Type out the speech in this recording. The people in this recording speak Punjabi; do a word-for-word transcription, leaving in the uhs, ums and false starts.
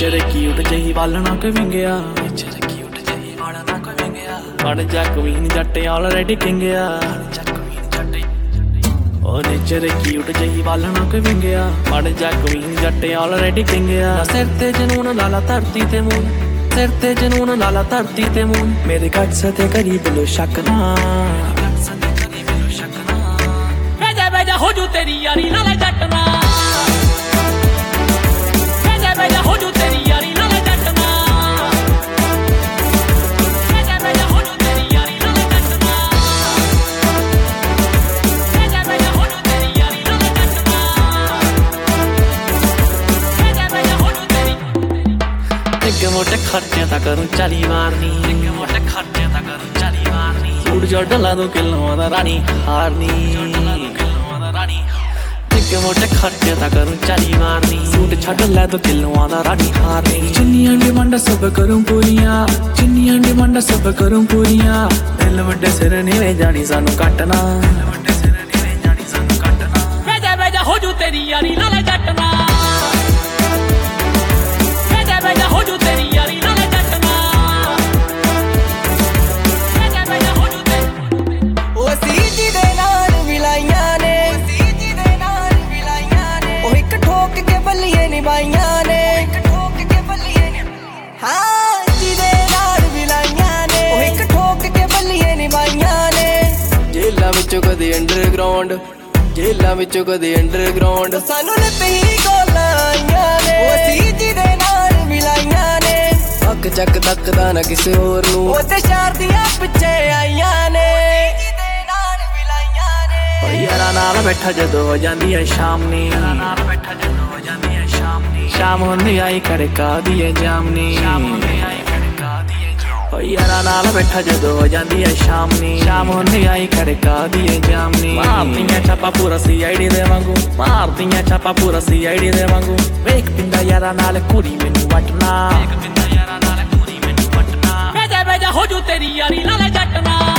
ਨੇਚਰ ਕਿਊਟ ਜਿਹੀ ਵਾਲ ਨਾ ਕੋਈ ਵਿੰਗਿਆ ਨੇਚਰ ਕਿਊਟ ਜਿਹੀ ਵਾਲ ਨਾ ਕੋਈ ਵਿੰਗਿਆ ਬਣ ਜਾ ਕੁਈਨ ਜੱਟ ਆਲਰੇਡੀ ਕਿੰਗਿਆ ਉਹ ਨੇਚਰ ਕਿਊਟ ਜਿਹੀ ਵਾਲ ਨਾ ਕੋਈ ਵਿੰਗਿਆ ਬਣ ਜਾ ਕੁਈਨ ਜੱਟ ਆਲਰੇਡੀ ਕਿੰਗਿਆ ਸਿਰ ਤੇ ਜਨੂਨ ਲਾਲਾ ਧਰਤੀ ਤੇ ਮੂਨ ਸਿਰ ਤੇ ਜਨੂਨ ਲਾਲਾ ਧਰਤੀ ਤੇ ਮੂਨ ਮੇਰੇ ਕੱਟ ਤੇ ਕਰੀਬ ਲੋ ਸ਼ੱਕ ਨਾ ਬੈਜਾ ਬੈਜਾ ਹੋ ਜੂ ਤੇਰੀ ਯਾਰੀ ਲਾਲਾ ਜੱਟ ਨਾ ਬੈਜਾ ਬੈਜਾ ਹੋ ਜੂ ਤੇਰੀ ਯਾਰੀ ਲਾਲਾ ਜੱਟ ਨਾ ਬੈਜਾ ਬੈਜਾ ਹੋ ਜੂ ਤੇਰੀ ਯਾਰੀ ਲਾਲਾ ਜੱਟ ਨਾ ਬੈਜਾ ਬੈਜਾ ਹੋ ਜੂ ਤੇਰੀ ਯਾਰੀ ਲਾਲਾ ਜੱਟ ਨਾ ਬੈਜਾ ਬੈਜਾ ਹੋ ਜੂ ਤੇਰੀ ਨਿੱਕੇ ਮੋਟੇ ਖਰਚਿਆਂ ਤਾਂ ਕਰੂੰ ਚਾਲੀ ਵਾਰਨੀ ਨਿੱਕੇ ਮੋਟੇ ਖਰਚਿਆਂ ਤਾਂ ਕਰੂੰ ਚਾਲੀ ਵਾਰਨੀ ਸੂਟ ਜੱਟ ਲਾ ਦੂੰ ਕਿਲੋਆਂ ਦਾ ਰਾਣੀ ਹਾਰਨੀ ਨਿੱਕੇ ਮੋਟੇ ਖਰਚੇ ਤਾਂ ਕਰੂੰ ਚਾਲੀ ਵਾਰਨੀ ਸੂਟ ਛੱਡ ਲੈ ਦੋ ਕਿਲੋਆਂ ਦਾ ਰਾਣੀ ਹਾਰਨੀ ਜਿੰਨੀਆਂ ਡਿਮਾਂਡਾਂ ਸਭ ਕਰੂੰ ਪੂਰੀਆਂ ਜਿੰਨੀਆਂ ਡਿਮਾਂਡਾਂ ਸਭ ਕਰੂੰ ਪੂਰੀਆਂ ਦਿਲ ਵੱਡੇ ਸਿਰ ਨੀਵੇਂ ਜਾਣੀ ਸਾਨੂੰ ਕੱਟਣਾ ਵੱਡੇ ਸਿਰ ਨੀਵੇਂ ਜਾਣੀ ਸਾਨੂੰ ਕੱਟਣਾ ਬੈਜਾ ਬੈਜਾ ਹੋ ਜੂ ਤੇਰੀ ਯਾਰੀ ਲਾਲਾ ਜੱਟ ਨਾ ਬੈਜਾ ਬੈਜਾ ਹੋ ਜੂ ਤੇਰੀ ਯਾਰੀ ਲਾਲਾ ਜੱਟ ਨਾ ਬੈਜਾ ਬੈਜਾ ਹੋ ਜੂ ਤੇਰੀ ਉਹ ਸੀ ਜੀ ਦੇ ਨਾਲ ਮਿਲਾਈਆਂ ਨੇ ਨਿਭਾਈਆਂ ਨੇ ਇੱਕ ਠੋਕ ਕੇ ਬੱਲੀਏ ਨੇ ਹਾਂ ਜਿਹਦੇ ਨਾਲ ਮਿਲਾਈਆਂ ਨੇ ਉਹ ਇੱਕ ਠੋਕ ਕੇ ਬੱਲੀਏ ਨਿਭਾਈਆਂ ਨੇ ਜੇਲਾਂ ਵਿੱਚੋਂ ਕਦੇ ਅੰਡਰਗਰਾਉਂਡ ਜੇਲਾਂ ਵਿੱਚੋਂ ਕਦੇ ਅੰਡਰਗਰਾਉਂਡ ਸਾਨੂੰ ਲੱਭੀ ਗੋਲਾਂ ਆਈਆਂ ਨੇ ਉਹ ਸੀ ਜਿਹਦੇ ਨਾਲ ਮਿਲਾਈਆਂ ਨੇ ਅੱਖ ਚੱਕ ਤੱਕਦਾ ਨਾ ਕਿਸੇ ਹੋਰ ਨੂੰ ਉਹ ਤੇ ਸ਼ਹਿਰ ਦੀਆਂ ਪਿੱਛੇ ਆਈਆਂ ਨੇ ਜਿਹਦੇ ਨਾਲ ਮਿਲਾਈਆਂ ਨੇ ਓ ਯਾਰਾਂ ਨਾਲ ਬੈਠਾ ਜਦੋਂ ਹੋ ਜਾਂਦੀ ਐ ਸ਼ਾਮ ਨੀ ਯਾਰਾਂ ਨਾਲ ਬੈਠਾ ਜਦੋਂ ਹੋ ਜਾਂਦੀ ਐ ਸ਼ਾਮ ਹੁੰਦੀ ਆਈ ਖੜਕਾ ਦੀਏ ਜਾਮਨੀ ਓ ਯਾਰਾਂ ਨਾਲ ਬੈਠਾ ਜਦੋਂ ਹੋ ਜਾਂਦੀ ਐ ਸ਼ਾਮ ਨੀ ਸ਼ਾਮ ਹੁੰਦੀ ਆਈ ਖੜਕਾ ਦੀਏ ਜਾਮਨੀ ਮਾਰਦੀਆਂ ਛਾਪਾ ਪੂਰਾ ਸੀ ਆਈ ਡੀ ਦੇ ਵਾਂਗੂ ਮਾਰਦੀਆਂ ਛਾਪਾ ਪੂਰਾ ਸੀ ਆਈ ਡੀ ਦੇ ਵਾਂਗੂ ਵੇਖ ਪਿੰਡਾ ਯਾਰਾਂ ਨਾਲ ਕੁੜੀ ਮੈਨੂੰ ਵਟਣਾ ਵੇਖ ਪਿੰਡਾ ਯਾਰਾਂ ਨਾਲ ਕੁੜੀ ਮੈਨੂੰ ਵਟਣਾ ਬੈਜਾ ਬੈਜਾ ਹੋ ਜੂ ਤੇਰੀ ਯਾਰੀ ਲਾਲਾ ਜੱਟ ਨਾ